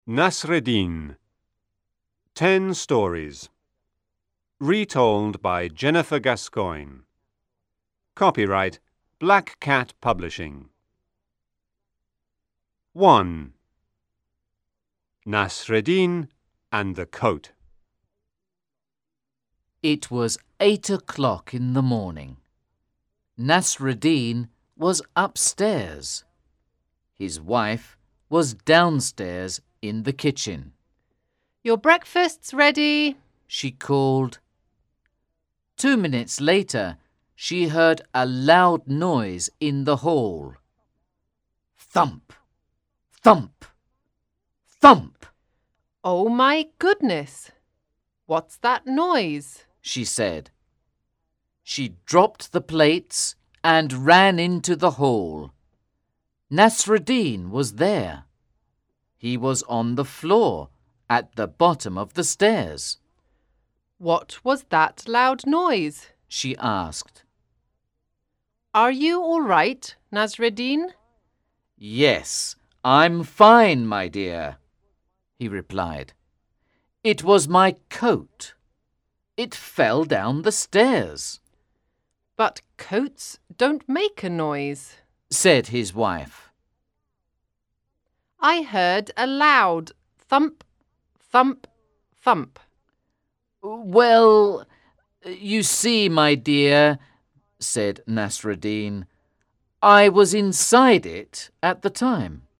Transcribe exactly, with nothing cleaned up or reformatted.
Nasreddin. Ten Stories. Retold by Jennifer Gascoigne. Copyright Black Cat Publishing. one. Nasreddin and the Coat. It was eight o'clock in the morning. Nasreddin was upstairs. His wife was downstairs in the kitchen. "Your breakfast's ready," she called. Two minutes later, she heard a loud noise in the hall. Thump, thump, thump. "Oh my goodness! What's that noise?" she said. She dropped the plates and ran into the hall. Nasreddin was there. He was on the floor at the bottom of the stairs. "What was that loud noise?" she asked. "Are you all right, Nasreddin?" "Yes, I'm fine, my dear," he replied. "It was my coat. It fell down the stairs." "But coats don't make a noise," said his wife. "I heard a loud thump, thump, thump." "Well, you see, my dear," said Nasreddin, "I was inside it at the time."